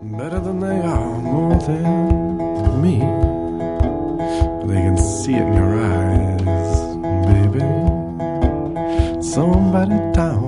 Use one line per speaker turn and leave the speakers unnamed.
better than they are, more than me. They can see it in your eyes, baby. Somebody down